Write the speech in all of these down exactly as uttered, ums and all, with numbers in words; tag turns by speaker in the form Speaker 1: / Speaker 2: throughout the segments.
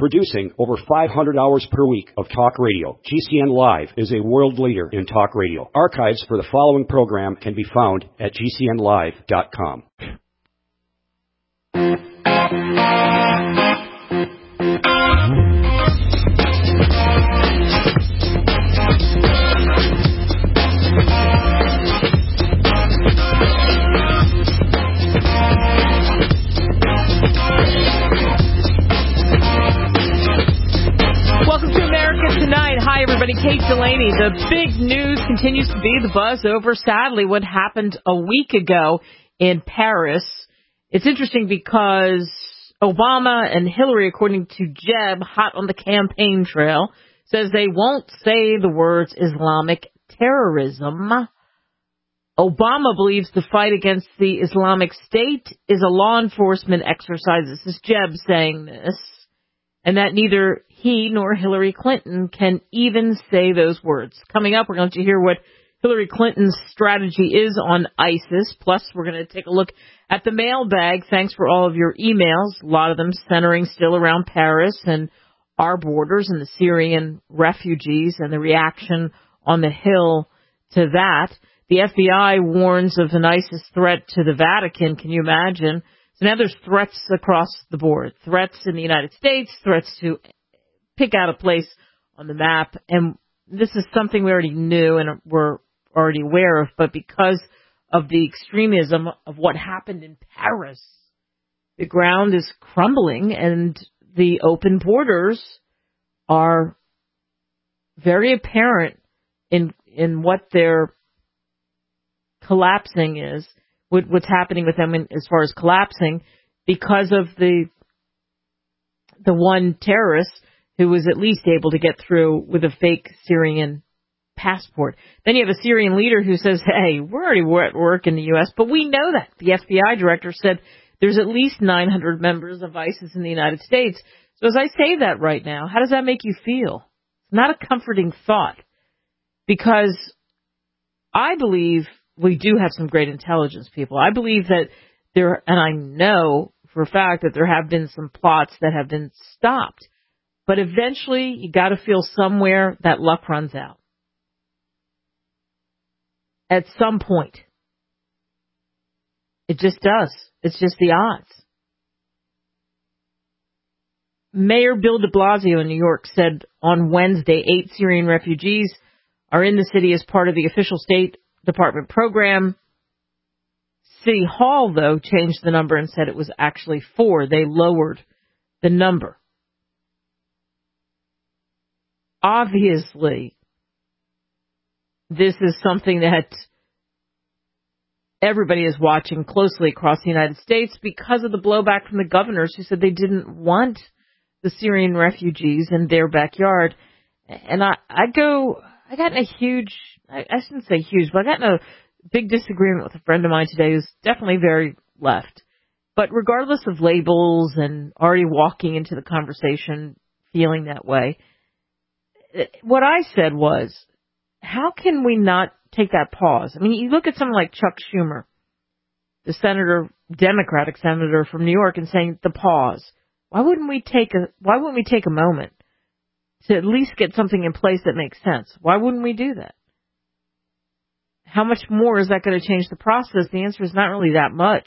Speaker 1: Producing over five hundred hours per week of talk radio, G C N Live is a world leader in talk radio. Archives for the following program can be found at G C N live dot com.
Speaker 2: Kate Delaney. The big news continues to be the buzz over, sadly, what happened a week ago in Paris. It's interesting because Obama and Hillary, according to Jeb, hot on the campaign trail, says they won't say the words Islamic terrorism. Obama believes the fight against the Islamic State is a law enforcement exercise. This is Jeb saying this. And that neither he nor Hillary Clinton can even say those words. Coming up, we're going to hear what Hillary Clinton's strategy is on ISIS. Plus, we're going to take a look at the mailbag. Thanks for all of your emails. A lot of them centering still around Paris and our borders and the Syrian refugees and the reaction on the Hill to that. The F B I warns of an ISIS threat to the Vatican. Can you imagine? So now there's threats across the board. Threats in the United States, threats to pick out a place on the map. And this is something we already knew and were already aware of. But because of the extremism of what happened in Paris, the ground is crumbling and the open borders are very apparent in in what their collapsing is. What's happening with them in, as far as collapsing because of the the one terrorist who was at least able to get through with a fake Syrian passport. Then you have a Syrian leader who says, hey, we're already at work in the U S, but we know that. The F B I director said there's at least nine hundred members of ISIS in the United States. So as I say that right now, how does that make you feel? It's not a comforting thought because I believe we do have some great intelligence people. I believe that there, and I know for a fact that there have been some plots that have been stopped. But eventually, you got to feel somewhere that luck runs out. At some point. It just does. It's just the odds. Mayor Bill de Blasio in New York said on Wednesday, eight Syrian refugees are in the city as part of the official State Department program. City Hall, though, changed the number and said it was actually four. They lowered the number. Obviously, this is something that everybody is watching closely across the United States because of the blowback from the governors who said they didn't want the Syrian refugees in their backyard. And I, I go, I got in a huge, I, I shouldn't say huge, but I got in a big disagreement with a friend of mine today who's definitely very left. But regardless of labels and already walking into the conversation feeling that way, what I said was, how can we not take that pause? I mean, you look at someone like Chuck Schumer, the senator, Democratic senator from New York, and saying the pause. Why wouldn't we take a Why wouldn't we take a moment to at least get something in place that makes sense? Why wouldn't we do that? How much more is that going to change the process? The answer is not really that much.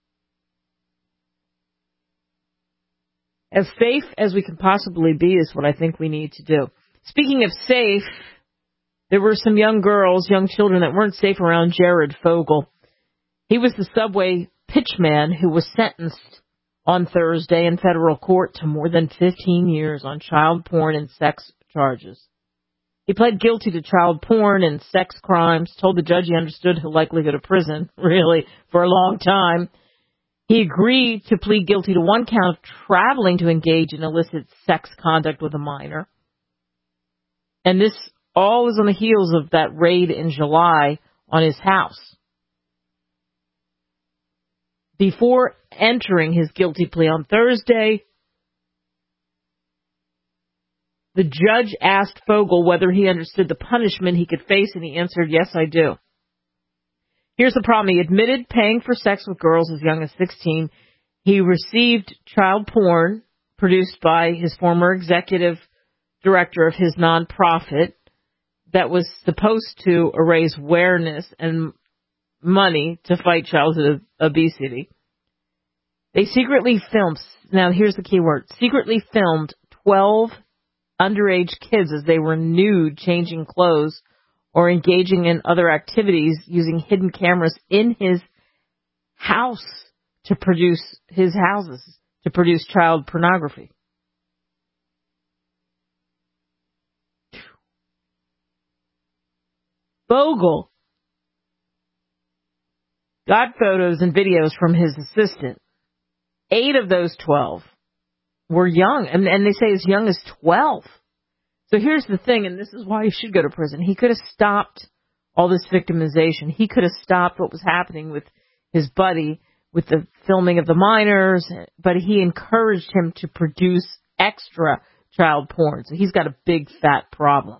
Speaker 2: As safe as we can possibly be is what I think we need to do. Speaking of safe, there were some young girls, young children that weren't safe around Jared Fogle. He was the subway pitchman who was sentenced on Thursday in federal court to more than fifteen years on child porn and sex charges. He pled guilty to child porn and sex crimes, told the judge he understood he'll likely go to prison, really, for a long time. He agreed to plead guilty to one count of traveling to engage in illicit sex conduct with a minor. And this all is on the heels of that raid in July on his house. Before entering his guilty plea on Thursday, the judge asked Fogle whether he understood the punishment he could face, and he answered, yes, I do. Here's the problem. He admitted paying for sex with girls as young as sixteen. He received child porn produced by his former executive director of his nonprofit that was supposed to raise awareness and money to fight childhood obesity. They secretly filmed, now here's the key word, secretly filmed twelve underage kids as they were nude, changing clothes, or engaging in other activities using hidden cameras in his house to produce his houses, to produce child pornography. Bogle got photos and videos from his assistant. Eight of those twelve were young, and, and they say as young as twelve. So here's the thing, and this is why he should go to prison. He could have stopped all this victimization. He could have stopped what was happening with his buddy, with the filming of the minors, but he encouraged him to produce extra child porn. So he's got a big fat problem.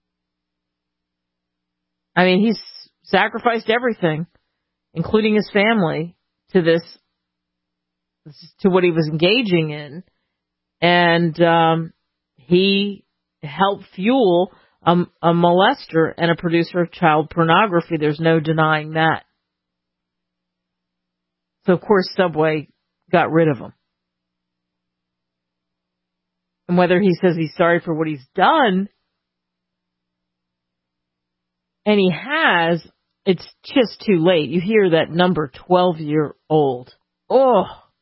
Speaker 2: I mean, he's sacrificed everything, including his family, to this, to what he was engaging in. And um, he helped fuel a, a molester and a producer of child pornography. There's no denying that. So, of course, Subway got rid of him. And whether he says he's sorry for what he's done, and he has, it's just too late. You hear that number, twelve-year-old. Oh.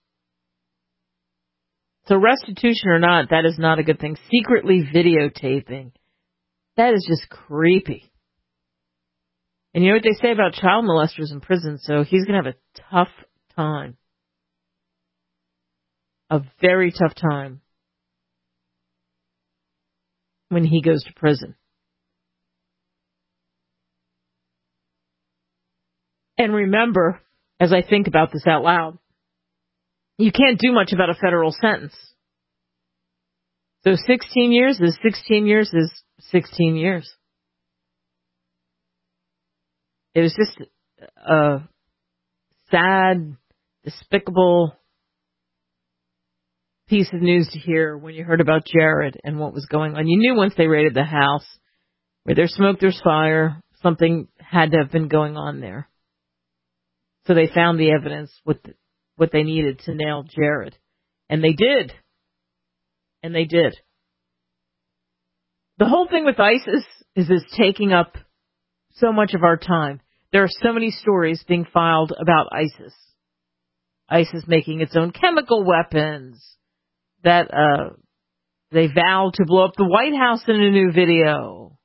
Speaker 2: So restitution or not, that is not a good thing. Secretly videotaping, that is just creepy. And you know what they say about child molesters in prison, so he's going to have a tough time. A very tough time when he goes to prison. And remember, as I think about this out loud, you can't do much about a federal sentence. So sixteen years is sixteen years is sixteen years. It was just a sad, despicable piece of news to hear when you heard about Jared and what was going on. You knew once they raided the house, where there's smoke, there's fire. Something had to have been going on there. So they found the evidence with the, what they needed to nail Jared. And they did. And they did. The whole thing with ISIS is it's taking up so much of our time. There are so many stories being filed about ISIS. ISIS making its own chemical weapons. That uh, they vowed to blow up the White House in a new video.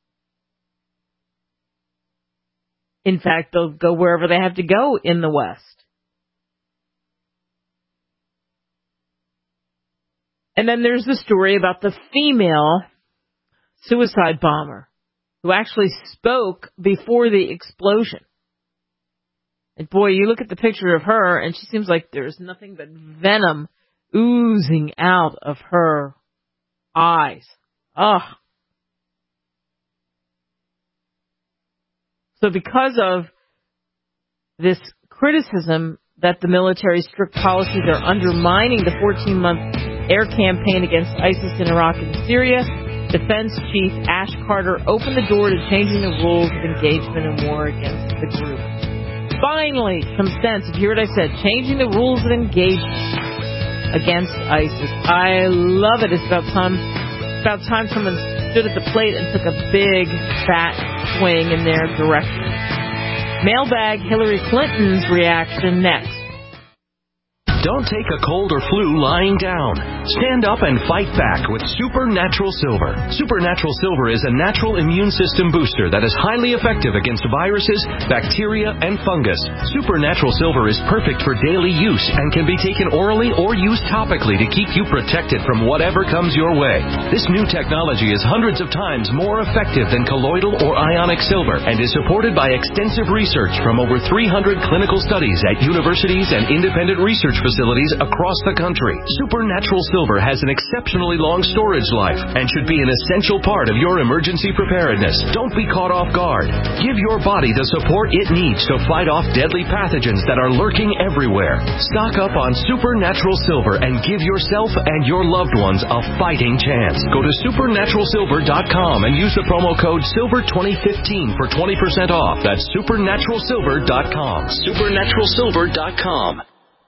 Speaker 2: In fact, they'll go wherever they have to go in the West. And then there's the story about the female suicide bomber who actually spoke before the explosion. And boy, you look at the picture of her and she seems like there's nothing but venom oozing out of her eyes. Ugh. So because of this criticism that the military's strict policies are undermining the fourteen-month air campaign against ISIS in Iraq and Syria, Defense Chief Ash Carter opened the door to changing the rules of engagement in war against the group. Finally, some sense. If you hear what I said, changing the rules of engagement against ISIS. I love it. It's about time, it's about time someone stood at the plate and took a big, fat swing in their direction. Mailbag Hillary Clinton's reaction next.
Speaker 3: Don't take a cold or flu lying down. Stand up and fight back with Supernatural Silver. Supernatural Silver is a natural immune system booster that is highly effective against viruses, bacteria, and fungus. Supernatural Silver is perfect for daily use and can be taken orally or used topically to keep you protected from whatever comes your way. This new technology is hundreds of times more effective than colloidal or ionic silver and is supported by extensive research from over three hundred clinical studies at universities and independent research facilities facilities across the country. Supernatural Silver has an exceptionally long storage life and should be an essential part of your emergency preparedness. Don't be caught off guard. Give your body the support it needs to fight off deadly pathogens that are lurking everywhere. Stock up on Supernatural Silver and give yourself and your loved ones a fighting chance. Go to supernatural silver dot com and use the promo code silver twenty fifteen for twenty percent off. That's supernatural silver dot com. supernatural silver dot com.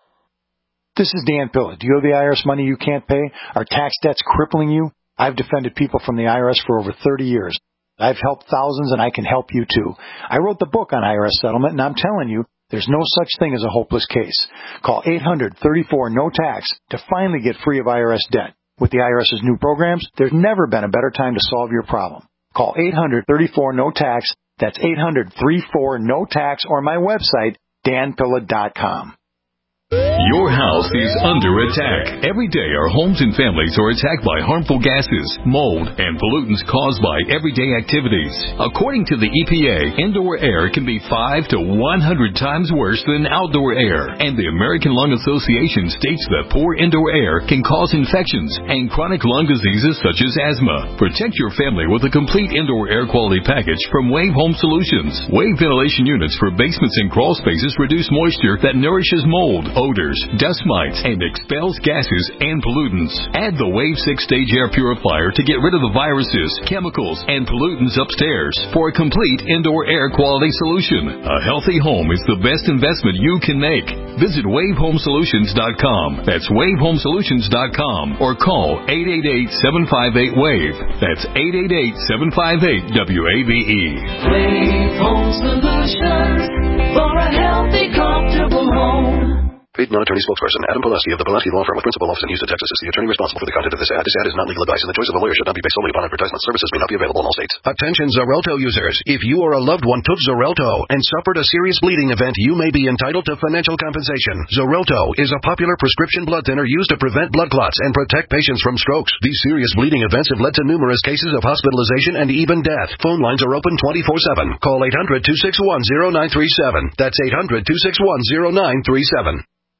Speaker 4: This is Dan Pilla. Do you owe the I R S money you can't pay? Are tax debts crippling you? I've defended people from the I R S for over thirty years. I've helped thousands, and I can help you too. I wrote the book on I R S settlement, and I'm telling you, there's no such thing as a hopeless case. Call eight hundred, thirty-four, no tax to finally get free of I R S debt. With the IRS's new programs, there's never been a better time to solve your problem. Call eight hundred, thirty-four, no tax. That's eight hundred, thirty-four, no tax, or my website, dan pilla dot com.
Speaker 5: Your house is under attack. Every day our homes and families are attacked by harmful gases, mold, and pollutants caused by everyday activities. According to the E P A, indoor air can be five to one hundred times worse than outdoor air. And the American Lung Association states that poor indoor air can cause infections and chronic lung diseases such as asthma. Protect your family with a complete indoor air quality package from Wave Home Solutions. Wave ventilation units for basements and crawl spaces reduce moisture that nourishes mold, odors, dust mites, and expels gases and pollutants. Add the Wave six-stage air purifier to get rid of the viruses, chemicals, and pollutants upstairs for a complete indoor air quality solution. A healthy home is the best investment you can make. Visit wave home solutions dot com. That's wave home solutions dot com or call eight eight eight, seven five eight, WAVE. That's eight eight eight, seven five eight, W A V E.
Speaker 6: Wave Home Solutions for a healthy, comfortable home.
Speaker 7: Paid non-attorney spokesperson Adam Pulaski of the Pulaski Law Firm with principal office in Houston, Texas is the attorney responsible for the content of this ad. This ad is not legal advice, and the choice of a lawyer should not be based solely upon advertisement. Services may not be available in all states. Attention Xarelto users. If you or a loved one took Xarelto and suffered a serious bleeding event, you may be entitled to financial compensation. Xarelto is a popular prescription blood thinner used to prevent blood clots and protect patients from strokes. These serious bleeding events have led to numerous cases of hospitalization and even death. Phone lines are open twenty-four seven. Call eight hundred, two six one, zero nine three seven. That's eight hundred, two six one, zero nine three seven.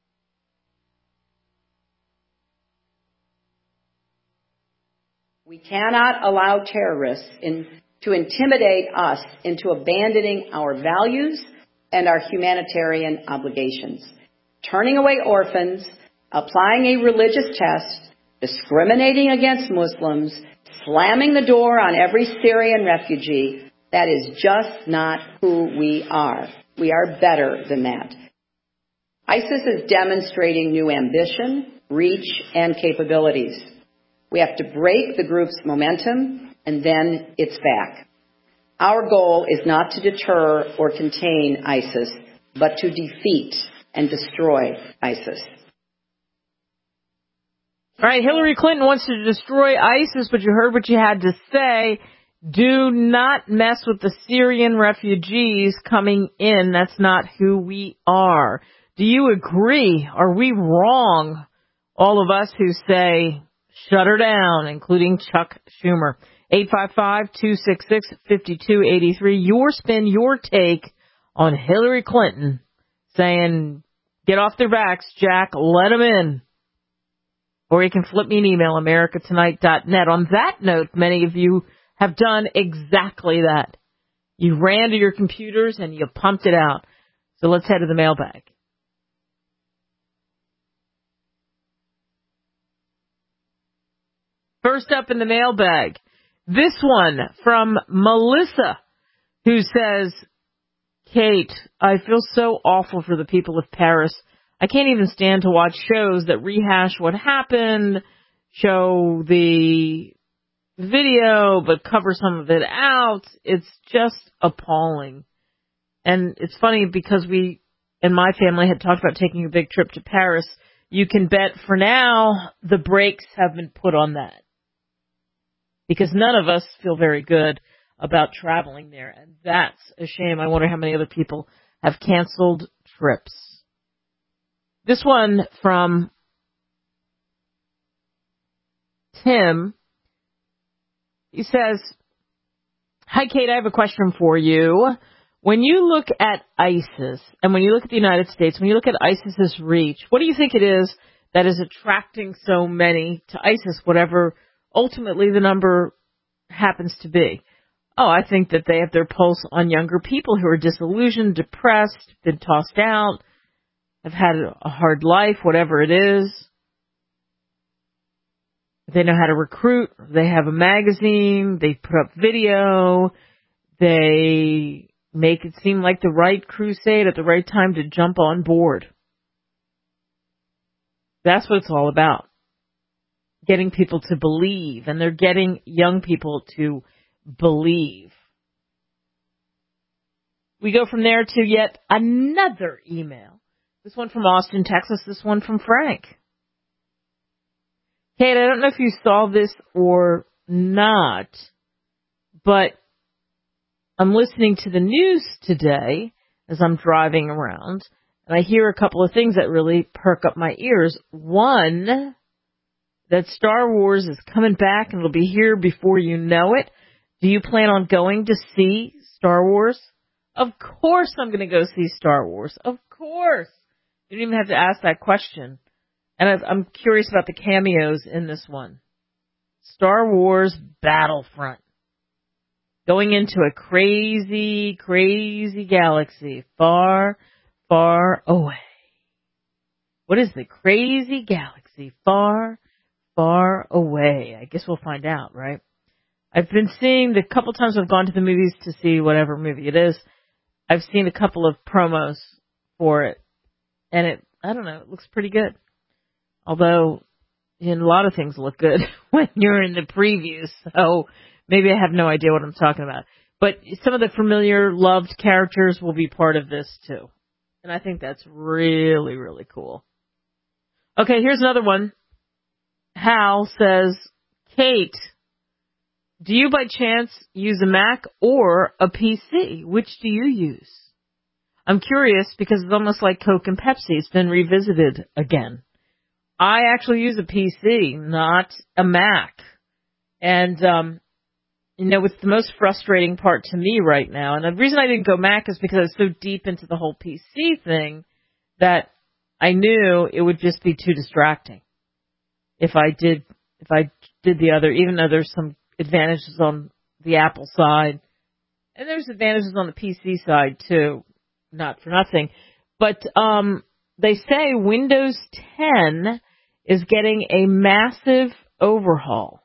Speaker 8: We cannot allow terrorists in, to intimidate us into abandoning our values and our humanitarian obligations, turning away orphans, applying a religious test, discriminating against Muslims, slamming the door on every Syrian refugee. That is just not who we are. We are better than that. ISIS is demonstrating new ambition, reach, and capabilities. We have to break the group's momentum, and then it's back. Our goal is not to deter or contain ISIS, but to defeat and destroy ISIS.
Speaker 2: All right, Hillary Clinton wants to destroy ISIS, but you heard what you had to say. Do not mess with the Syrian refugees coming in. That's not who we are. Do you agree? Are we wrong? All of us who say, shut her down, including Chuck Schumer. eight five five, two six six, five two eight three. Your spin, your take on Hillary Clinton saying, get off their backs, Jack, let them in. Or you can flip me an email, america tonight dot net. On that note, many of you have done exactly that. You ran to your computers and you pumped it out. So let's head to the mailbag. First up in the mailbag, this one from Melissa, who says, Kate, I feel so awful for the people of Paris. I can't even stand to watch shows that rehash what happened, show the video, but cover some of it out. It's just appalling. And it's funny because we and my family had talked about taking a big trip to Paris. You can bet for now the brakes have been put on that. Because none of us feel very good about traveling there. And that's a shame. I wonder how many other people have canceled trips. This one from Tim. He says, hi, Kate, I have a question for you. When you look at ISIS, and when you look at the United States, when you look at ISIS's reach, what do you think it is that is attracting so many to ISIS, whatever ultimately the number happens to be? Oh, I think that they have their pulse on younger people who are disillusioned, depressed, been tossed out, have had a hard life, whatever it is. They know how to recruit. They have a magazine. They put up video. They make it seem like the right crusade at the right time to jump on board. That's what it's all about. Getting people to believe, and they're getting young people to believe. We go from there to yet another email. This one from Austin, Texas. This one from Frank. Kate, I don't know if you saw this or not, but I'm listening to the news today as I'm driving around, and I hear a couple of things that really perk up my ears. One, that Star Wars is coming back and it'll be here before you know it. Do you plan on going to see Star Wars? Of course I'm going to go see Star Wars. Of course. You don't even have to ask that question. And I'm curious about the cameos in this one. Star Wars Battlefront. Going into a crazy, crazy galaxy far, far away. What is the crazy galaxy far, far away? I guess we'll find out, right? I've been seeing the couple times I've gone to the movies to see whatever movie it is. I've seen a couple of promos for it. And it, I don't know, it looks pretty good. Although, in a lot of things look good when you're in the previews. So maybe I have no idea what I'm talking about. But some of the familiar, loved characters will be part of this too. And I think that's really, really cool. Okay, here's another one. Hal says, Kate, do you by chance use a Mac or a P C? Which do you use? I'm curious because it's almost like Coke and Pepsi. It's been revisited again. I actually use a P C, not a Mac. And, um, you know, what's the most frustrating part to me right now, and the reason I didn't go Mac is because I was so deep into the whole P C thing that I knew it would just be too distracting if I did, if I did the other, even though there's some advantages on the Apple side, and there's advantages on the P C side too, not for nothing. But um, they say Windows ten is getting a massive overhaul.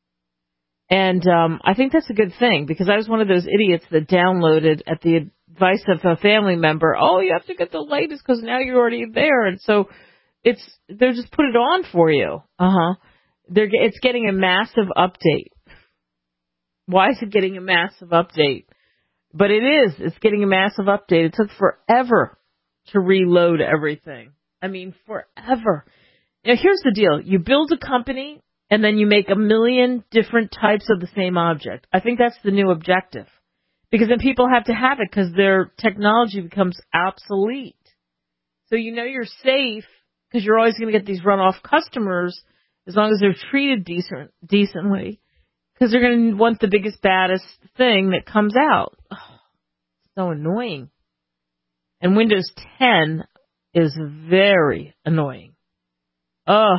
Speaker 2: And um, I think that's a good thing, because I was one of those idiots that downloaded at the advice of a family member, oh, you have to get the latest because now you're already there. And so it's they're just put it on for you. Uh-huh. They're, it's getting a massive update. Why is it getting a massive update? But it is. It's getting a massive update. It took forever to reload everything. I mean, forever. Now, here's the deal. You build a company, and then you make a million different types of the same object. I think that's the new objective. Because then people have to have it because their technology becomes obsolete. So you know you're safe because you're always going to get these runoff customers as long as they're treated decent, decently. Because they're going to want the biggest, baddest thing that comes out. Oh, it's so annoying. And Windows ten is very annoying. Ugh.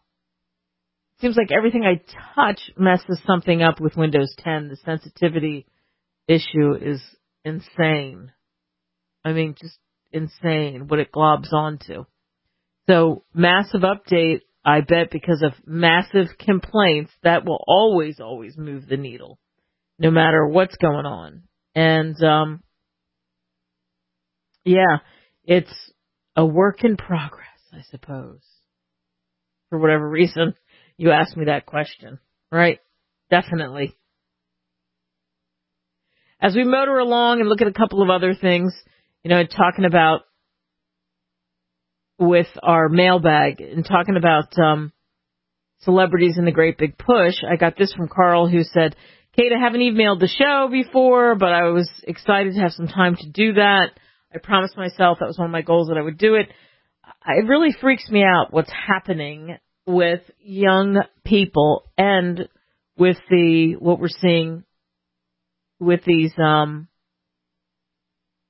Speaker 2: Seems like everything I touch messes something up with Windows ten. The sensitivity issue is insane. I mean, just insane what it globs onto. So, massive update, I bet, because of massive complaints, that will always, always move the needle, no matter what's going on. And, um, yeah, it's a work in progress, I suppose. For whatever reason, you asked me that question, right? Definitely. As we motor along and look at a couple of other things, you know, talking about with our mailbag and talking about um, celebrities in the great big push, I got this from Carl who said, Kate, I haven't emailed the show before, but I was excited to have some time to do that. I promised myself that was one of my goals that I would do it. It really freaks me out what's happening with young people and with the what we're seeing with these um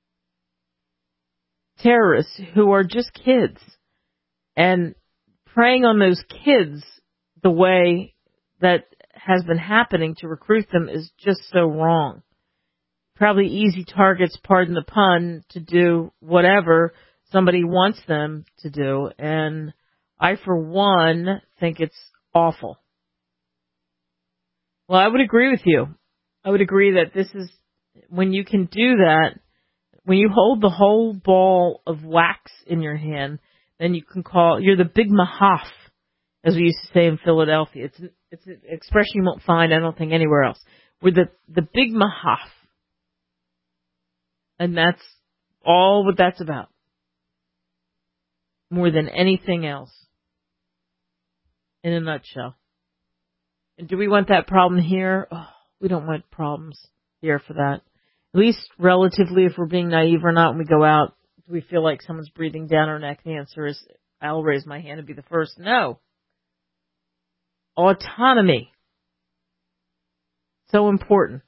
Speaker 2: terrorists who are just kids. And preying on those kids the way that has been happening to recruit them is just so wrong. Probably easy targets, pardon the pun, to do whatever somebody wants them to do. And I, for one, think it's awful. Well, I would agree with you. I would agree that this is, when you can do that, when you hold the whole ball of wax in your hand, then you can call, you're the big mahaf, as we used to say in Philadelphia. It's, it's an expression you won't find, I don't think, anywhere else. We're the, the big mahaf. And that's all what that's about. More than anything else. In a nutshell. And do we want that problem here? Oh, we don't want problems here for that. At least relatively, if we're being naive or not, when we go out, do we feel like someone's breathing down our neck? The answer is, I'll raise my hand and be the first. No. Autonomy. So important.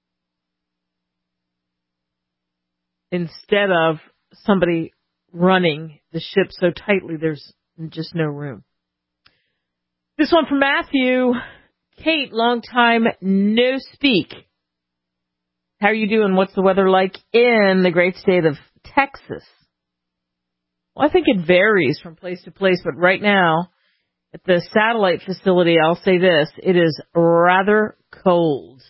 Speaker 2: Instead of somebody running the ship so tightly there's just no room. This one from Matthew. Kate, long time no speak. How are you doing? What's the weather like in the great state of Texas? Well, I think it varies from place to place, but right now at the satellite facility, I'll say this, it is rather cold.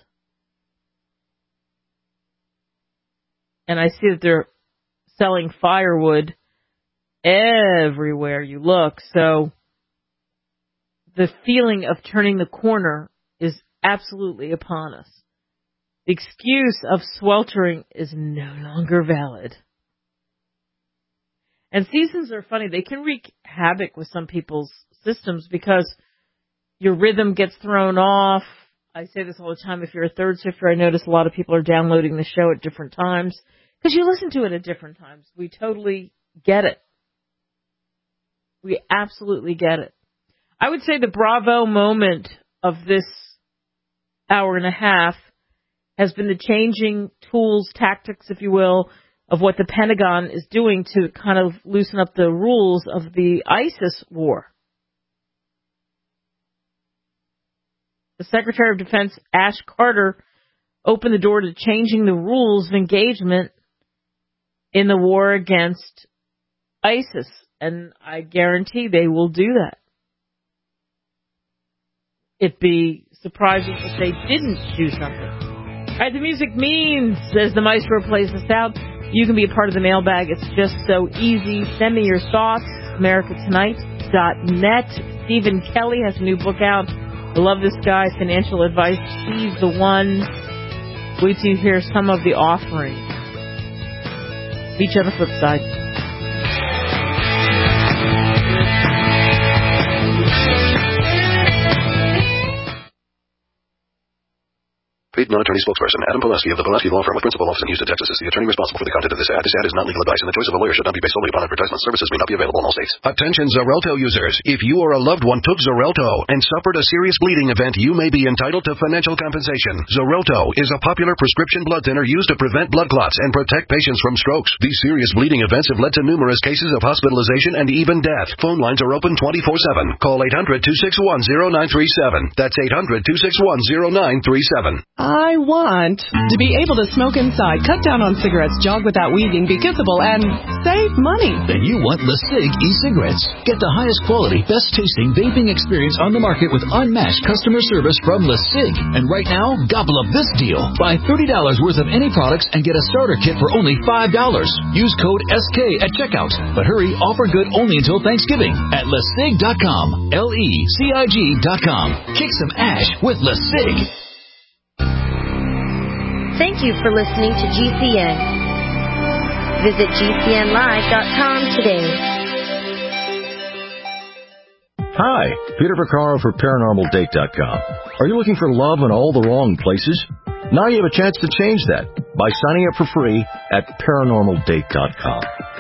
Speaker 2: And I see that they're selling firewood everywhere you look. So the feeling of turning the corner is absolutely upon us. The excuse of sweltering is no longer valid. And seasons are funny. They can wreak havoc with some people's systems because your rhythm gets thrown off. I say this all the time. If you're a third shifter, I notice a lot of people are downloading the show at different times because you listen to it at different times. We totally get it. We absolutely get it. I would say the bravo moment of this hour and a half has been the changing tools, tactics, if you will, of what the Pentagon is doing to kind of loosen up the rules of the ISIS war. The Secretary of Defense, Ash Carter, opened the door to changing the rules of engagement in the war against ISIS. And I guarantee they will do that. It'd be surprising if they didn't do something. All right, the music means, as the maestro plays us out, you can be a part of the mailbag. It's just so easy. Send me your thoughts, america tonight dot net. Stephen Kelly has a new book out. I love this guy, Financial Advice. He's the one. Wait till you hear some of the offering. Each on the flip side.
Speaker 7: Paid non-attorney spokesperson Adam Pulaski of the Pulaski Law Firm with principal office in Houston, Texas is the attorney responsible for the content of this ad. This ad is not legal advice, and the choice of a lawyer should not be based solely upon advertisement. Services may not be available in all states. Attention Xarelto users. If you or a loved one took Xarelto and suffered a serious bleeding event, you may be entitled to financial compensation. Xarelto is a popular prescription blood thinner used to prevent blood clots and protect patients from strokes. These serious bleeding events have led to numerous cases of hospitalization and even death. Phone lines are open twenty-four seven. Call eight hundred, two six one, zero nine three seven. That's eight hundred, two six one, zero nine three seven.
Speaker 9: I want to be able to smoke inside, cut down on cigarettes, jog without wheezing, be kissable, and save money.
Speaker 10: Then you want LeSig e-cigarettes. Get the highest quality, best tasting vaping experience on the market with unmatched customer service from LeSig. And right now, gobble up this deal. Buy thirty dollars worth of any products and get a starter kit for only five dollars. Use code S K at checkout. But hurry, offer good only until Thanksgiving at lesig dot com. L E C I G dot com. Kick some ash with LeSig.
Speaker 11: Thank you for listening to G C N. Visit G C N live dot com today.
Speaker 12: Hi, Peter Vaccaro for paranormal date dot com. Are you looking for love in all the wrong places? Now you have a chance to change that by signing up for free at paranormal date dot com.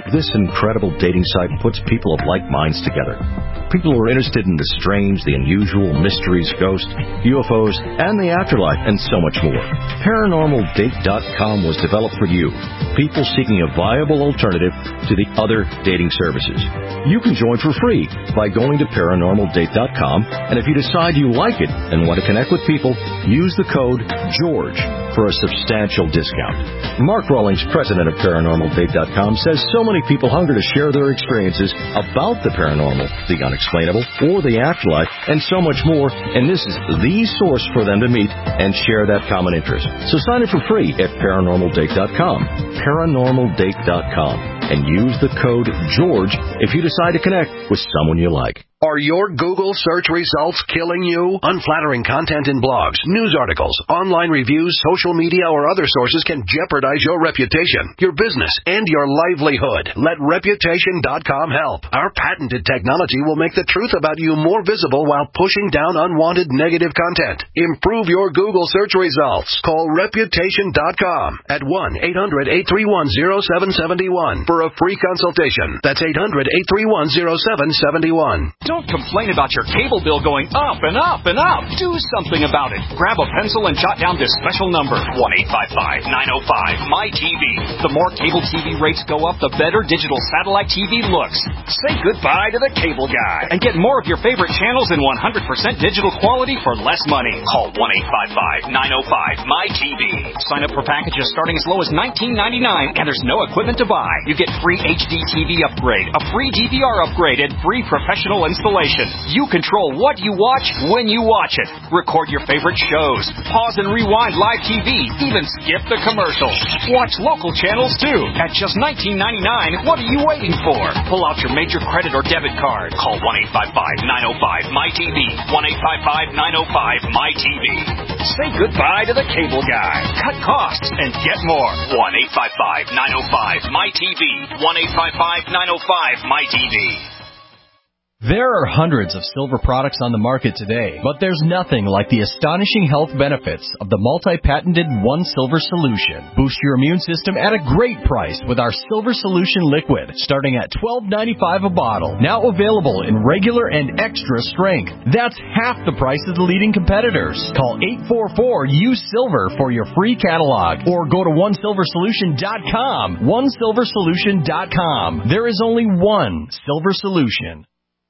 Speaker 12: this incredible dating site puts people of like minds together. People who are interested in the strange, the unusual, mysteries, ghosts, U F Os, and the afterlife, and so much more. Paranormal Date dot com was developed for you, people seeking a viable alternative to the other dating services. You can join for free by going to Paranormal Date dot com, and if you decide you like it and want to connect with people, use the code GEORGE for a substantial discount. Mark Rawlings, president of Paranormal Date dot com, says so many people hunger to share their experiences about the paranormal, the unexplainable, or the afterlife, and so much more, and this is the source for them to meet and share that common interest. So sign up for free at Paranormal Date dot com, Paranormal Date dot com, and use the code GEORGE if you decide to connect with someone you like.
Speaker 7: Are your Google search results killing you? Unflattering content in blogs, news articles, online reviews, social media, or other sources can jeopardize your reputation, your business, and your livelihood. Let Reputation dot com help. Our patented technology will make the truth about you more visible while pushing down unwanted negative content. Improve your Google search results. Call Reputation dot com at one eight hundred eight three one zero seven seven one for a free consultation. That's eight hundred eight three one zero seven seven one.
Speaker 13: Don't complain about your cable bill going up and up and up. Do something about it. Grab a pencil and jot down this special number, one eight five five nine oh five M Y T V. The more cable T V rates go up, the better digital satellite T V looks. Say goodbye to the cable guy and get more of your favorite channels in one hundred percent digital quality for less money. Call one eight five five nine oh five M Y T V. Sign up for packages starting as low as nineteen ninety-nine, and there's no equipment to buy. You get free H D T V upgrade, a free D V R upgrade, and free professional installation. You control what you watch when you watch it. Record your favorite shows. Pause and rewind live T V. Even skip the commercials. Watch local channels too. At just nineteen ninety-nine, what are you waiting for? Pull out your major credit or debit card. Call one eight five five nine oh five M Y T V. one eight five five nine oh five M Y T V. Say goodbye to the cable guy. Cut costs and get more. one eight five five nine oh five M Y T V. one eight five five nine oh five M Y T V.
Speaker 14: There are hundreds of silver products on the market today, but there's nothing like the astonishing health benefits of the multi-patented One Silver Solution. Boost your immune system at a great price with our Silver Solution Liquid, starting at twelve ninety-five a bottle. Now available in regular and extra strength. That's half the price of the leading competitors. Call eight four four U Silver for your free catalog, or go to one silver solution dot com. one silver solution dot com. There is only one Silver Solution.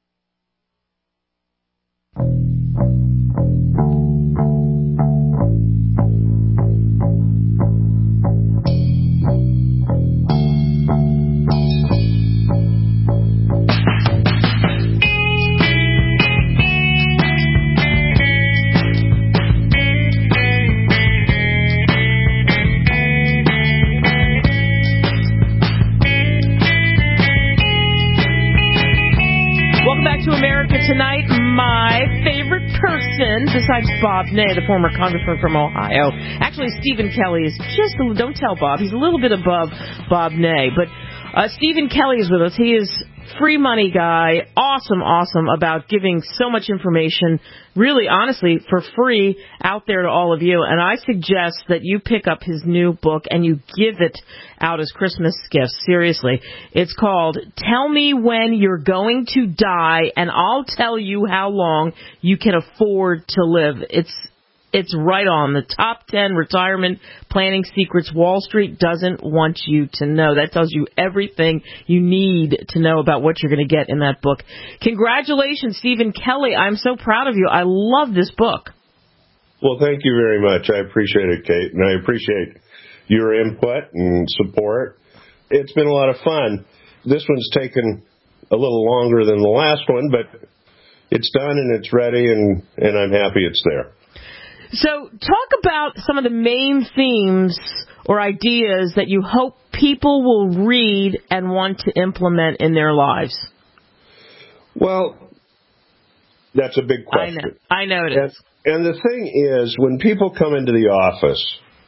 Speaker 2: Tonight, my favorite person, besides Bob Ney, the former congressman from Ohio. Actually, Stephen Kelly is just, a, don't tell Bob, he's a little bit above Bob Ney. But uh, Stephen Kelly is with us. He is free money guy, awesome, awesome about giving so much information, really, honestly, for free out there to all of you. And I suggest that you pick up his new book and you give it out as Christmas gifts. Seriously. It's called Tell Me When You're Going to Die, and I'll tell you how long you can afford to live. It's It's right on. The top ten retirement planning secrets Wall Street doesn't want you to know. That tells you everything you need to know about what you're going to get in that book. Congratulations, Stephen Kelly. I'm so proud of you. I love this book.
Speaker 15: Well, thank you very much. I appreciate it, Kate, and I appreciate your input and support. It's been a lot of fun. This one's taken a little longer than the last one, but it's done and it's ready, and, and I'm happy it's there.
Speaker 2: So talk about some of the main themes or ideas that you hope people will read and want to implement in their lives.
Speaker 15: Well, that's a big question.
Speaker 2: I know, I know it
Speaker 15: and,
Speaker 2: is.
Speaker 15: And the thing is, when people come into the office,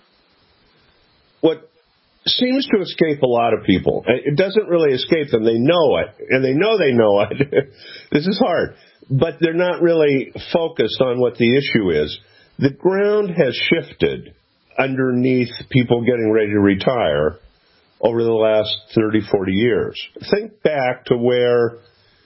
Speaker 15: what seems to escape a lot of people, it doesn't really escape them. They know it, and they know they know it. This is hard. But they're not really focused on what the issue is. The ground has shifted underneath people getting ready to retire over the last thirty, forty years. Think back to where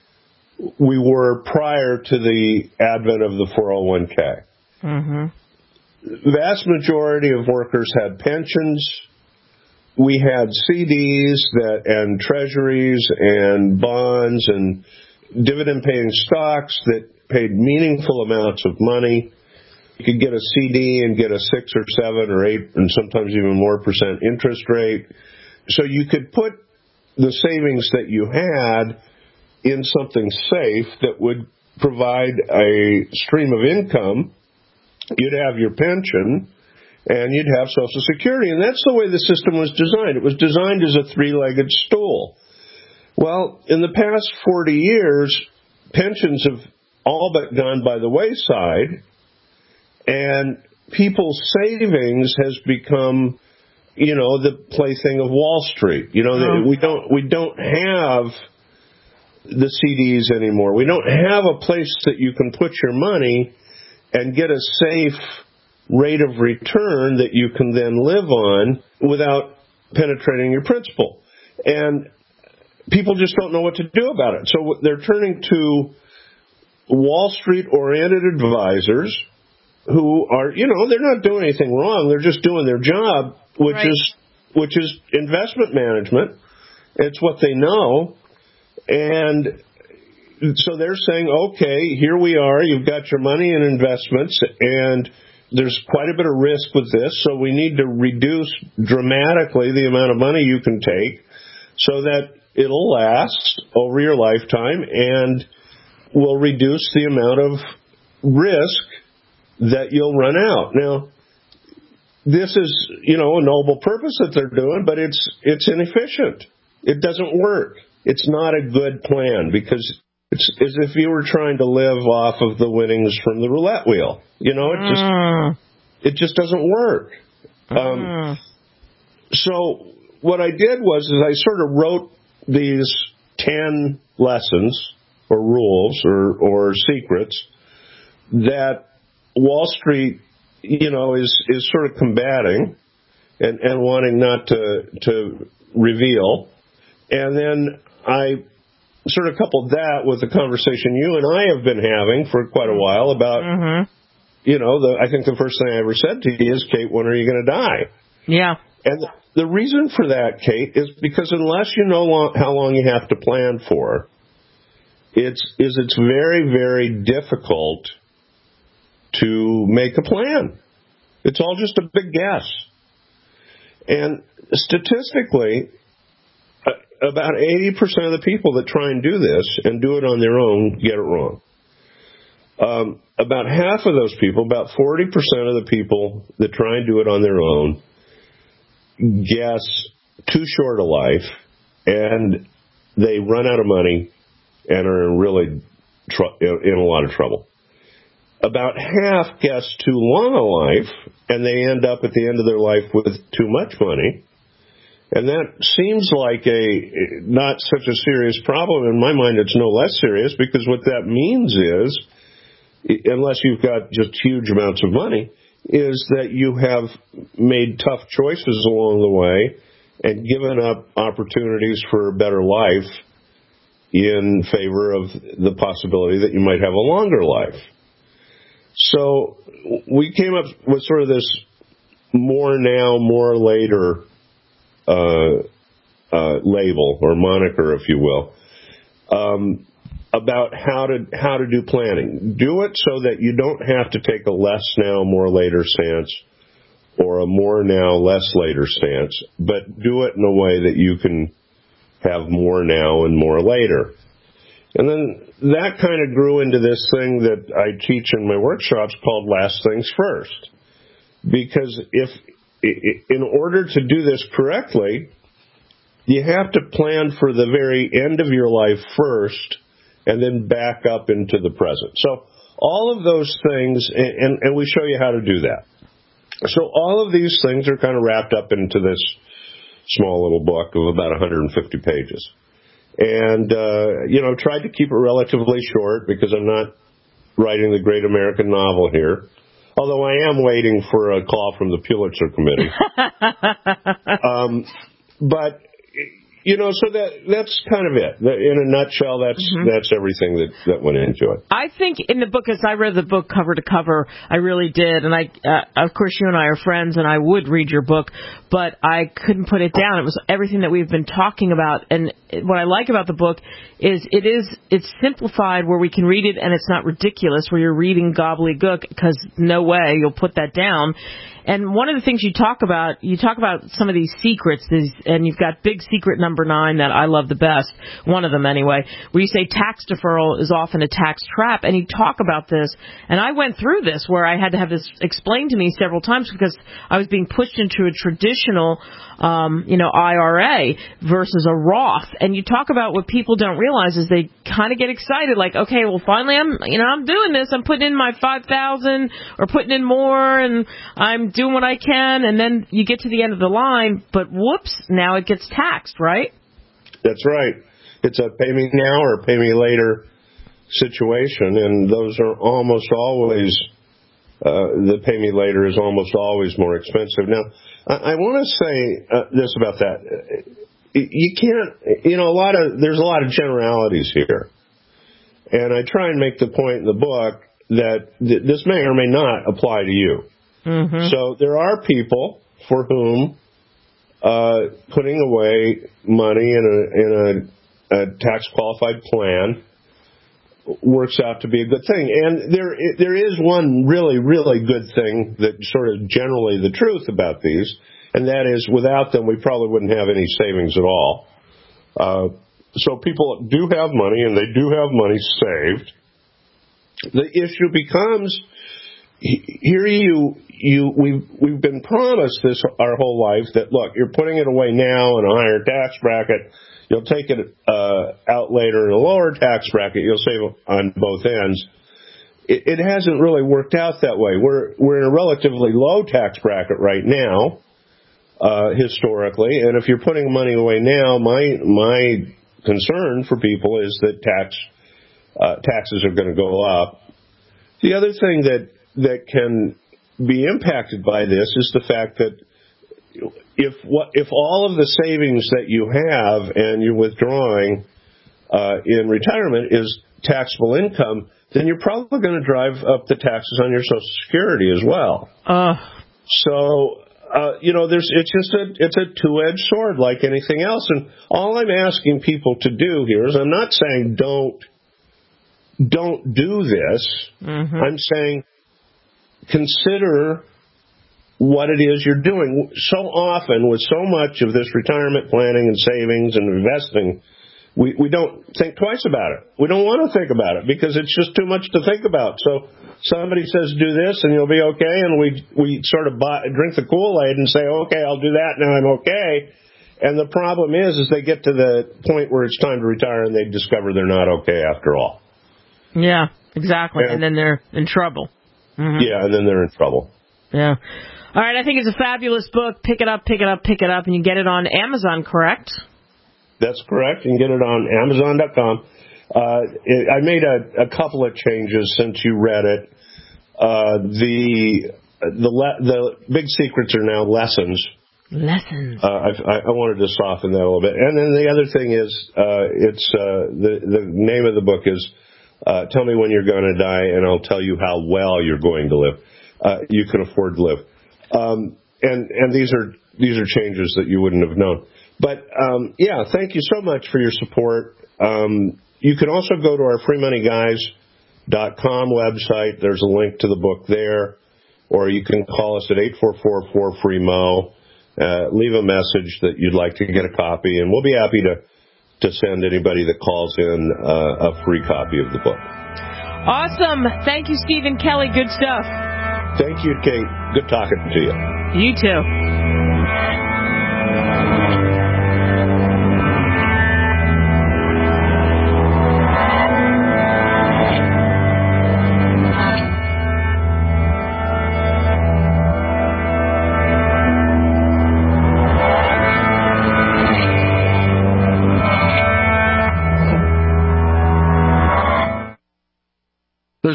Speaker 15: we were prior to the advent of the four oh one k.
Speaker 2: Mm-hmm.
Speaker 15: The vast majority of workers had pensions. We had C Ds that, and treasuries and bonds and dividend-paying stocks that paid meaningful amounts of money. You could get a C D and get a six or seven or eight and sometimes even more percent interest rate. So you could put the savings that you had in something safe that would provide a stream of income. You'd have your pension, and you'd have Social Security. And that's the way the system was designed. It was designed as a three-legged stool. Well, in the past forty years, pensions have all but gone by the wayside, and people's savings has become, you know, the plaything of Wall Street. You know, oh. we don't we don't have the C Ds anymore. We don't have a place that you can put your money and get a safe rate of return that you can then live on without penetrating your principal. And people just don't know what to do about it. So they're turning to Wall Street-oriented advisors who are, you know, they're not doing anything wrong. They're just doing their job, which right. is which is investment management. It's what they know. And so they're saying, okay, here we are. You've got your money in investments, and there's quite a bit of risk with this, so we need to reduce dramatically the amount of money you can take so that it'll last over your lifetime and will reduce the amount of risk that you'll run out. Now, this is, you know, a noble purpose that they're doing, but it's it's inefficient. It doesn't work. It's not a good plan because it's as if you were trying to live off of the winnings from the roulette wheel. You know, it just mm. it just doesn't work. Mm. Um, so what I did was is I sort of wrote these ten lessons or rules or, or secrets that Wall Street, you know, is, is sort of combating and, and wanting not to to reveal. And then I sort of coupled that with the conversation you and I have been having for quite a while about, mm-hmm. you know, the, I think the first thing I ever said to you is, Kate, when are you going to die?
Speaker 2: Yeah.
Speaker 15: And the, the reason for that, Kate, is because unless you know long, how long you have to plan for, it's is it's very, very difficult to make a plan. It's all just a big guess. And statistically, about eighty percent of the people that try and do this and do it on their own get it wrong. Um, about half of those people, about forty percent of the people that try and do it on their own, guess too short a life, and they run out of money and are really tr- in a lot of trouble. About half guess too long a life, and they end up at the end of their life with too much money. And that seems like a not such a serious problem. In my mind, it's no less serious, because what that means is, unless you've got just huge amounts of money, is that you have made tough choices along the way and given up opportunities for a better life in favor of the possibility that you might have a longer life. So we came up with sort of this more now, more later Uh, uh, label or moniker, if you will, um, about how to how to do planning. Do it so that you don't have to take a less now, more later stance or a more now, less later stance, but do it in a way that you can have more now and more later. And then that kind of grew into this thing that I teach in my workshops called Last Things First. Because if in order to do this correctly, you have to plan for the very end of your life first and then back up into the present. So all of those things, and, and we show you how to do that. So all of these things are kind of wrapped up into this small little book of about one hundred fifty pages. And, uh, you know, tried to keep it relatively short because I'm not writing the great American novel here. Although I am waiting for a call from the Pulitzer Committee. um, but, you know, so that that's kind of it. In a nutshell, that's mm-hmm. that's everything that, that went into it.
Speaker 2: I think in the book, as I read the book cover to cover, I really did. And, I, uh, of course, you and I are friends, and I would read your book, but I couldn't put it down. It was everything that we've been talking about. And what I like about the book is it is it's simplified where we can read it, and it's not ridiculous where you're reading gobbledygook, because no way you'll put that down. And one of the things you talk about, you talk about some of these secrets, these, and you've got big secret number nine that I love the best, one of them anyway, where you say tax deferral is often a tax trap, and you talk about this. And I went through this where I had to have this explained to me several times because I was being pushed into a traditional, um, you know, I R A versus a Roth. And you talk about what people don't realize is they kind of get excited, like, okay, well, finally I'm, you know, I'm doing this. I'm putting in my five thousand or putting in more, and I'm doing what I can, and then you get to the end of the line, but whoops, now it gets taxed, right?
Speaker 15: That's right. It's a pay me now or pay me later situation, and those are almost always, uh, the pay me later is almost always more expensive. Now, I, I want to say uh, this about that. You can't, you know, a lot of, there's a lot of generalities here, and I try and make the point in the book that th- this may or may not apply to you. Mm-hmm. So there are people for whom uh, putting away money in a, in a, a tax-qualified plan works out to be a good thing. And there there is one really, really good thing that sort of generally the truth about these, and that is without them we probably wouldn't have any savings at all. Uh, so people do have money, and they do have money saved. The issue becomes, here you you we've we've been promised this our whole life that, look, you're putting it away now in a higher tax bracket, you'll take it uh, out later in a lower tax bracket, you'll save on both ends. It, it hasn't really worked out that way. We're we're in a relatively low tax bracket right now, uh, historically, and if you're putting money away now, my my concern for people is that tax uh, taxes are going to go up. The other thing that that can be impacted by this is the fact that if what if all of the savings that you have and you're withdrawing uh, in retirement is taxable income, then you're probably going to drive up the taxes on your Social Security as well. Uh. So uh, you know, there's it's just a it's a two-edged sword like anything else. And all I'm asking people to do here is, I'm not saying don't don't do this. Mm-hmm. I'm saying consider what it is you're doing. So often, with so much of this retirement planning and savings and investing, we, we don't think twice about it. We don't want to think about it because it's just too much to think about. So somebody says, do this and you'll be okay, and we we sort of buy, drink the Kool-Aid and say, okay, I'll do that, now I'm okay. And the problem is, is they get to the point where it's time to retire and they discover they're not okay after all.
Speaker 2: Yeah, exactly. And, and then they're in trouble. Mm-hmm.
Speaker 15: Yeah, and then they're in trouble.
Speaker 2: Yeah. All right, I think it's a fabulous book. Pick it up, pick it up, pick it up, and you get it on Amazon, correct?
Speaker 15: That's correct. You can get it on Amazon dot com. Uh, it, I made a, a couple of changes since you read it. Uh, the the le- the big secrets are now lessons.
Speaker 2: Lessons.
Speaker 15: Uh, I, I wanted to soften that a little bit. And then the other thing is, uh, it's uh, the the name of the book is uh, "Tell Me When You're Going to Die, and I'll Tell You How Well You're Going to Live." Uh, you can afford to live. Um, and and these are these are changes that you wouldn't have known. But um, yeah, thank you so much for your support. Um, you can also go to our free money guys dot com website. There's a link to the book there, or you can call us at eight four four, four free M O. Uh, leave a message that you'd like to get a copy, and we'll be happy to to send anybody that calls in uh, a free copy of the book.
Speaker 2: Awesome. Thank you, Stephen Kelly. Good stuff.
Speaker 15: Thank you, Kate. Good talking to you.
Speaker 2: You too.
Speaker 16: There's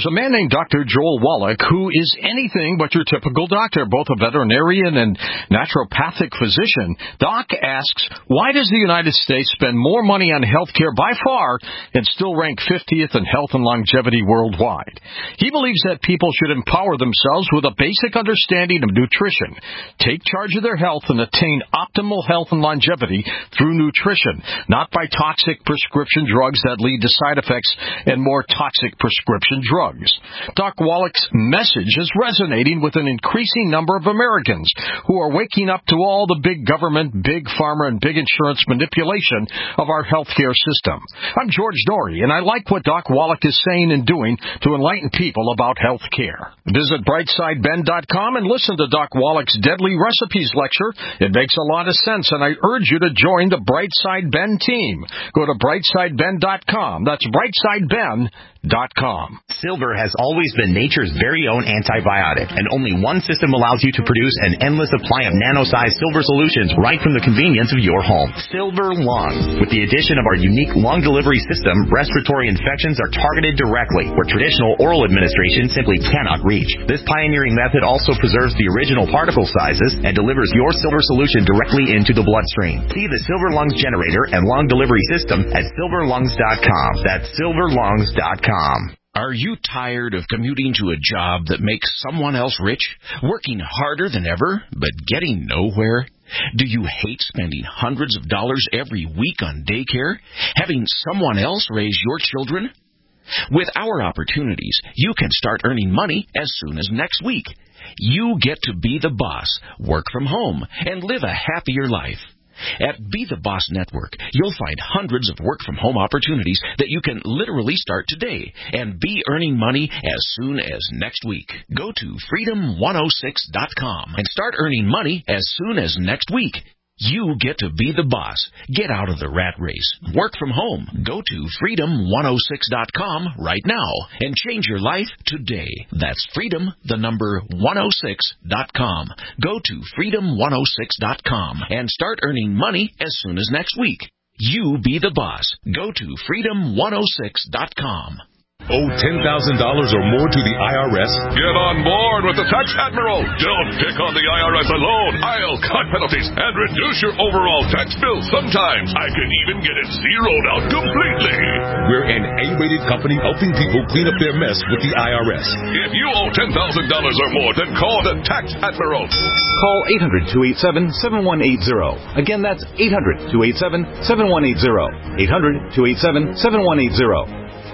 Speaker 16: there's a man named Doctor Joel Wallach who is anything but your typical doctor, both a veterinarian and naturopathic physician. Doc asks, why does the United States spend more money on health care by far and still rank fiftieth in health and longevity worldwide? He believes that people should empower themselves with a basic understanding of nutrition, take charge of their health, and attain optimal health and longevity through nutrition, not by toxic prescription drugs that lead to side effects and more toxic prescription drugs. Doc Wallach's message is resonating with an increasing number of Americans who are waking up to all the big government, big pharma, and big insurance manipulation of our healthcare system. I'm George Norrie, and I like what Doc Wallach is saying and doing to enlighten people about health care. Visit brightside ben dot com and listen to Doc Wallach's Deadly Recipes lecture. It makes a lot of sense, and I urge you to join the Brightside Ben team. Go to brightside ben dot com. That's brightside ben dot com.
Speaker 17: Silver has always been nature's very own antibiotic, and only one system allows you to produce an endless supply of nano-sized silver solutions right from the convenience of your home. Silver Lungs. With the addition of our unique lung delivery system, respiratory infections are targeted directly, where traditional oral administration simply cannot reach. This pioneering method also preserves the original particle sizes and delivers your silver solution directly into the bloodstream. See the Silver Lungs generator and lung delivery system at silver lungs dot com. That's silver lungs dot com.
Speaker 18: Are you tired of commuting to a job that makes someone else rich, working harder than ever, but getting nowhere? Do you hate spending hundreds of dollars every week on daycare, having someone else raise your children? With our opportunities, you can start earning money as soon as next week. You get to be the boss, work from home, and live a happier life. At Be the Boss Network, you'll find hundreds of work-from-home opportunities that you can literally start today and be earning money as soon as next week. Go to freedom one oh six dot com and start earning money as soon as next week. You get to be the boss. Get out of the rat race. Work from home. Go to freedom one oh six dot com right now and change your life today. That's freedom, the number one oh six dot com. Go to freedom one oh six dot com and start earning money as soon as next week. You be the boss. Go to freedom one oh six dot com.
Speaker 19: Owe ten thousand dollars or more to the I R S?
Speaker 20: Get on board with the Tax Admiral. Don't pick on the I R S alone. I'll cut penalties and reduce your overall tax bill. Sometimes I can even get it zeroed out completely.
Speaker 19: We're an A-rated company helping people clean up their mess with the I R S.
Speaker 20: If you owe ten thousand dollars or more, then call the Tax Admiral.
Speaker 21: Call eight hundred, two eight seven, seven one eight zero. Again, that's eight hundred, two eight seven, seven one eight zero. eight hundred, two eight seven, seven one eight zero.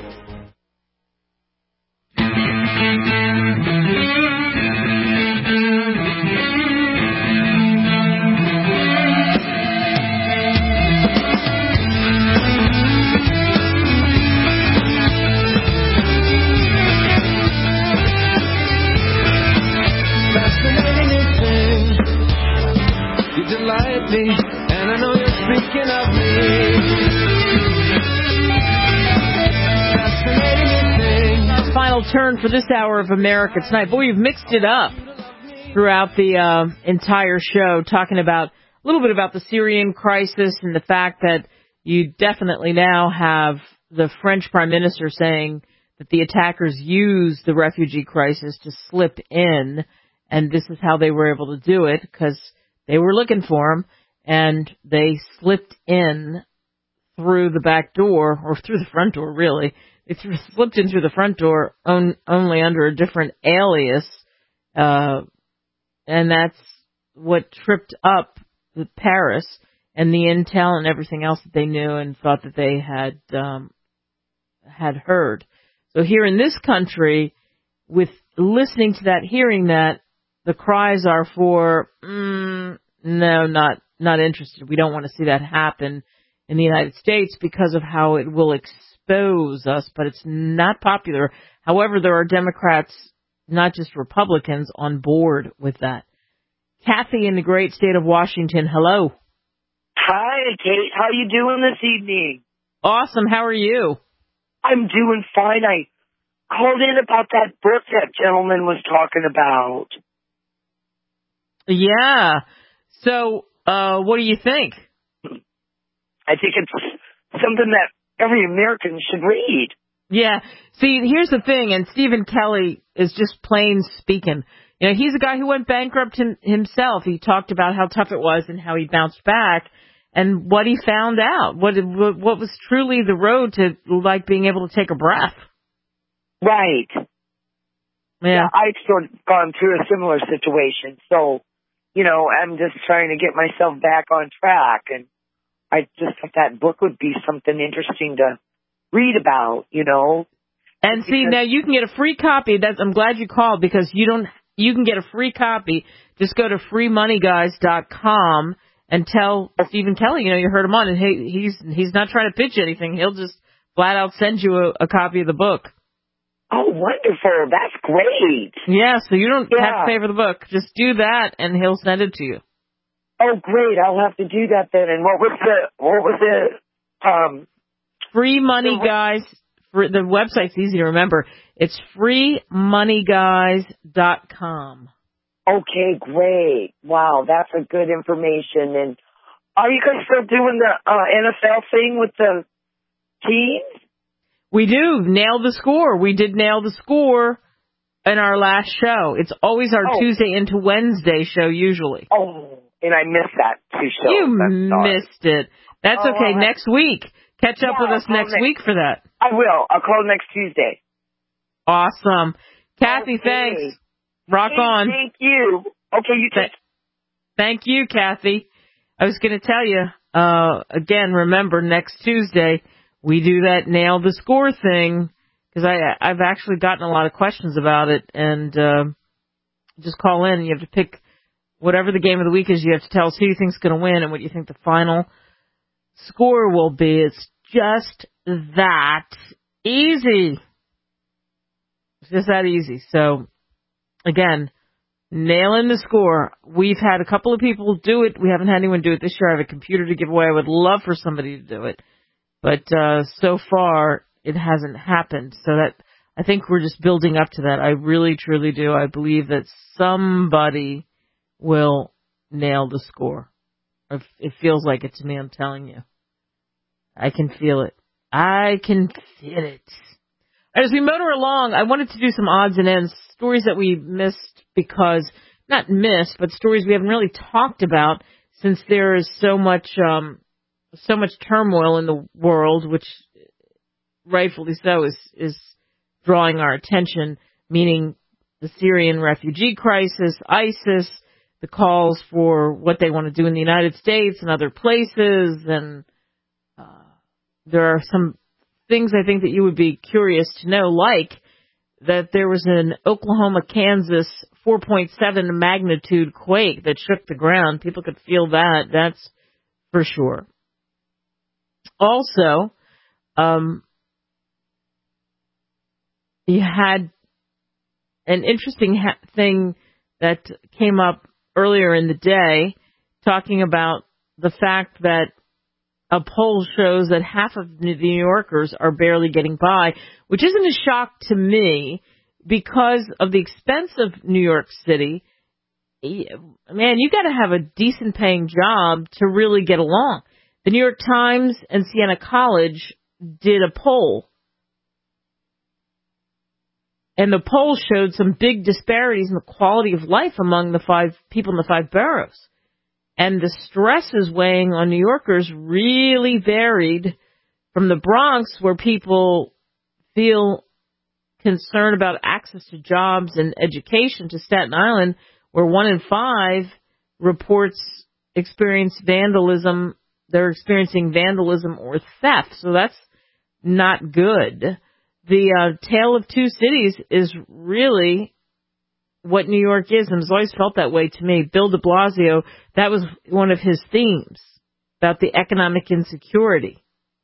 Speaker 6: And I know you're speaking of me. Fascinating.
Speaker 2: Final turn for this hour of America Tonight. Boy, you've mixed it up throughout the uh, entire show, talking about a little bit about the Syrian crisis and the fact that you definitely now have the French Prime Minister saying that the attackers used the refugee crisis to slip in, and this is how they were able to do it, because they were looking for him, and they slipped in through the back door, or through the front door, really. They threw, slipped in through the front door on, only under a different alias, uh, and that's what tripped up the Paris and the intel and everything else that they knew and thought that they had um, had heard. So here in this country, with listening to that, hearing that, the cries are for, mm, no, not not interested. We don't want to see that happen in the United States because of how it will expose us, but it's not popular. However, there are Democrats, not just Republicans, on board with that. Kathy in the great state of Washington, hello.
Speaker 22: Hi, Kate. How you doing this evening?
Speaker 2: Awesome. How are you?
Speaker 22: I'm doing fine. I called in about that book that gentleman was talking about.
Speaker 2: Yeah. So, uh, what do you think?
Speaker 22: I think it's something that every American should read.
Speaker 2: Yeah. See, here's the thing, and Stephen Kelly is just plain speaking. You know, he's a guy who went bankrupt him, himself. He talked about how tough it was and how he bounced back and what he found out, what what was truly the road to, like, being able to take a breath.
Speaker 22: Right.
Speaker 2: Yeah.
Speaker 22: yeah I've sort of gone through a similar situation. So, you know, I'm just trying to get myself back on track. And I just thought that book would be something interesting to read about, you know.
Speaker 2: And see, now you can get a free copy. That's, I'm glad you called, because you don't. You can get a free copy. Just go to free money guys dot com and tell Stephen Kelly, you know, you heard him on, and he, he's he's not trying to pitch anything. He'll just flat out send you a, a copy of the book.
Speaker 22: Oh, wonderful. That's great.
Speaker 2: Yeah, so you don't
Speaker 22: yeah.
Speaker 2: have to pay for the book. Just do that, and he'll send it to you.
Speaker 22: Oh, great. I'll have to do that then. And what was the, what was the, um...
Speaker 2: Free Money Guys. For the website's easy to remember. It's free money guys dot com.
Speaker 22: Okay, great. Wow, that's a good information. And are you guys still doing the uh, N F L thing with the teams?
Speaker 2: We do. Nail the Score. We did Nail the Score in our last show. It's always our oh. Tuesday into Wednesday show, usually.
Speaker 22: Oh, and I missed that two shows.
Speaker 2: You
Speaker 22: That's
Speaker 2: missed it. That's
Speaker 22: oh,
Speaker 2: okay.
Speaker 22: I...
Speaker 2: Next week. Catch up
Speaker 22: yeah,
Speaker 2: with us next
Speaker 22: next...
Speaker 2: week for that.
Speaker 22: I will. I'll call next Tuesday.
Speaker 2: Awesome. Kathy,
Speaker 22: okay.
Speaker 2: thanks. Rock
Speaker 22: hey,
Speaker 2: on.
Speaker 22: Thank you. Okay, you take.
Speaker 2: Thank you, Kathy. I was going to tell you, uh, again, remember, next Tuesday, we do that Nail the Score thing, because I, I've actually gotten a lot of questions about it, and uh, just call in, and you have to pick whatever the game of the week is. You have to tell us who you think's going to win and what you think the final score will be. It's just that easy. It's just that easy. So, again, nailing the score. We've had a couple of people do it. We haven't had anyone do it this year. I have a computer to give away. I would love for somebody to do it. But uh, so far, it hasn't happened. So that I think we're just building up to that. I really, truly do. I believe that somebody will nail the score. It feels like it to me, I'm telling you. I can feel it. I can feel it. As we motor along, I wanted to do some odds and ends, stories that we missed because, not missed, but stories we haven't really talked about since there is so much, um, so much turmoil in the world, which rightfully so is, is drawing our attention, meaning the Syrian refugee crisis, ISIS, the calls for what they want to do in the United States and other places, and uh, there are some things I think that you would be curious to know, like that there was an Oklahoma, Kansas four point seven magnitude quake that shook the ground. People could feel that, that's for sure. Also, um, you had an interesting ha- thing that came up earlier in the day, talking about the fact that a poll shows that half of the New Yorkers are barely getting by, which isn't a shock to me because of the expense of New York City. Man, you got to have a decent paying job to really get along. The New York Times and Siena College did a poll, and the poll showed some big disparities in the quality of life among the five people in the five boroughs. And the stresses weighing on New Yorkers really varied from the Bronx, where people feel concerned about access to jobs and education, to Staten Island, where one in five reports experience vandalism. They're experiencing vandalism or theft. So that's not good. The uh, tale of two cities is really what New York is, and it's always felt that way to me. Bill de Blasio, that was one of his themes, about the economic insecurity.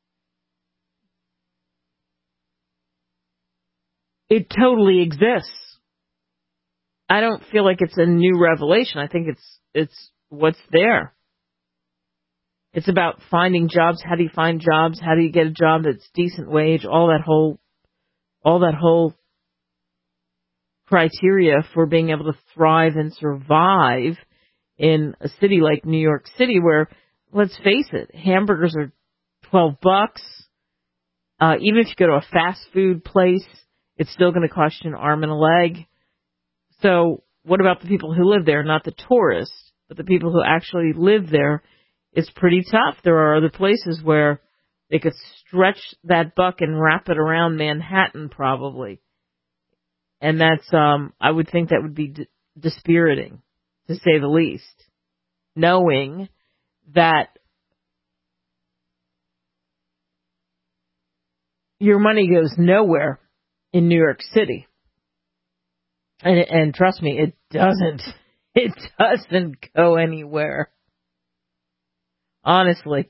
Speaker 2: It totally exists. I don't feel like it's a new revelation. I think it's it's what's there. It's about finding jobs. How do you find jobs? How do you get a job that's decent wage? All that whole, all that whole criteria for being able to thrive and survive in a city like New York City, where, let's face it, hamburgers are twelve bucks. Uh, even if you go to a fast food place, it's still going to cost you an arm and a leg. So what about the people who live there? Not the tourists, but the people who actually live there. It's pretty tough. There are other places where they could stretch that buck and wrap it around Manhattan probably. And that's, um, I would think that would be d- dispiriting, to say the least, knowing that your money goes nowhere in New York City. And, and trust me, it doesn't. It doesn't go anywhere. Honestly.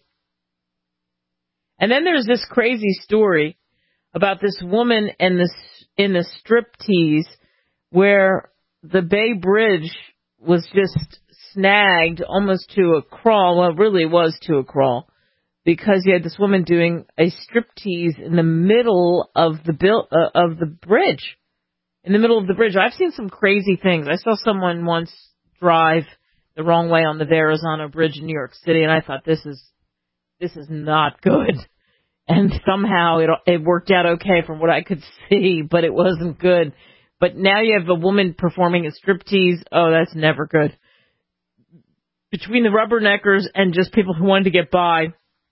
Speaker 2: And then there's this crazy story about this woman in the, in the striptease where the Bay Bridge was just snagged almost to a crawl. Well, it really was to a crawl, because you had this woman doing a striptease in the middle of the bil- uh, of the bridge. In the middle of the bridge. I've seen some crazy things. I saw someone once drive the wrong way on the Verrazano Bridge in New York City, and I thought, this is this is not good. And somehow it it worked out okay from what I could see, but it wasn't good. But now you have a woman performing a striptease. Oh, that's never good. Between the rubberneckers and just people who wanted to get by,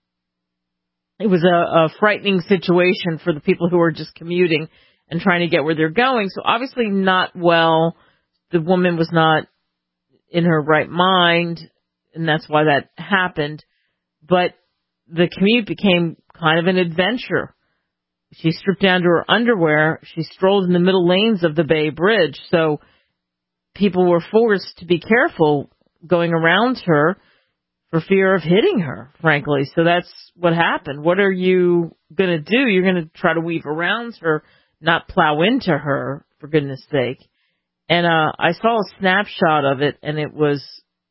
Speaker 2: it was a, a frightening situation for the people who were just commuting and trying to get where they're going. So obviously not well. The woman was not in her right mind, and that's why that happened. But the commute became kind of an adventure. She stripped down to her underwear. She strolled in the middle lanes of the Bay Bridge. So people were forced to be careful going around her for fear of hitting her, frankly. So that's what happened. What are you going to do? You're going to try to weave around her, not plow into her, for goodness sake. And uh I saw a snapshot of it, and it was,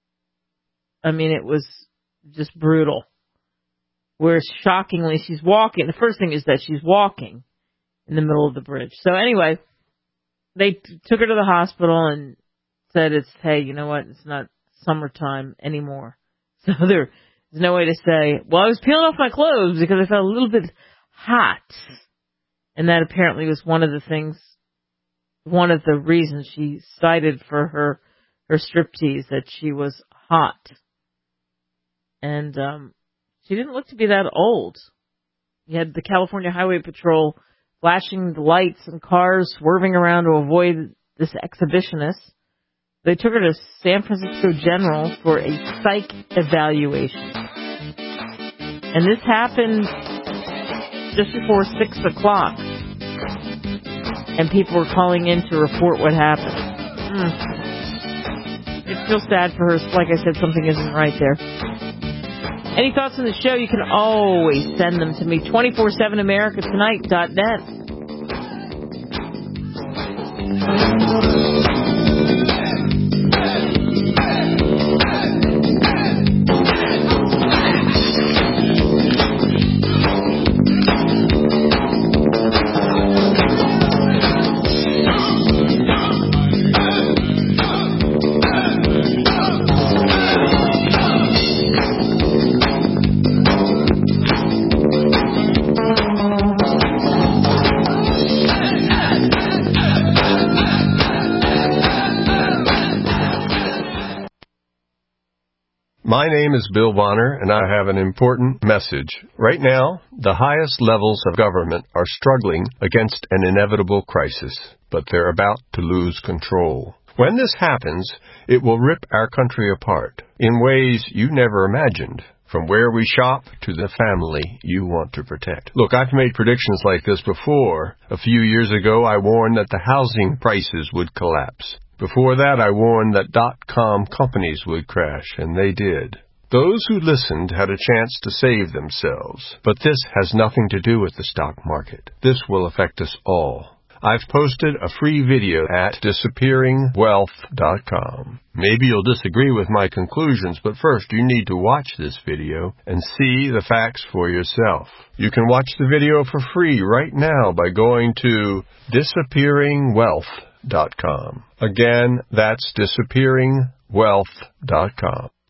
Speaker 2: I mean, it was just brutal. Where shockingly she's walking. The first thing is that she's walking in the middle of the bridge. So anyway, they t- took her to the hospital and said, it's, hey, you know what, it's not summertime anymore. So there's no way to say, well, I was peeling off my clothes because I felt a little bit hot. And that apparently was one of the things, one of the reasons she cited for her, her striptease, that she was hot. And um, she didn't look to be that old. You had the California Highway Patrol flashing the lights and cars swerving around to avoid this exhibitionist. They took her to San Francisco General for a psych evaluation. And this happened just before six o'clock. And people were calling in to report what happened. Mm. It feels sad for her. Like I said, something isn't right there. Any thoughts on the show? You can always send them to me. two four seven America Tonight dot net.
Speaker 1: My name is Bill Bonner, and I have an important message. Right now, the highest levels of government are struggling against an inevitable crisis, but they're about to lose control. When this happens, it will rip our country apart in ways you never imagined, from where we shop to the family you want to protect. Look, I've made predictions like this before. A few years ago, I warned that the housing prices would collapse. Before that, I warned that dot-com companies would crash, and they did. Those who listened had a chance to save themselves, but this has nothing to do with the stock market. This will affect us all. I've posted a free video at disappearing wealth dot com. Maybe you'll disagree with my conclusions, but first you need to watch this video and see the facts for yourself. You can watch the video for free right now by going to disappearing wealth dot com. Again, that's disappearing wealth dot com.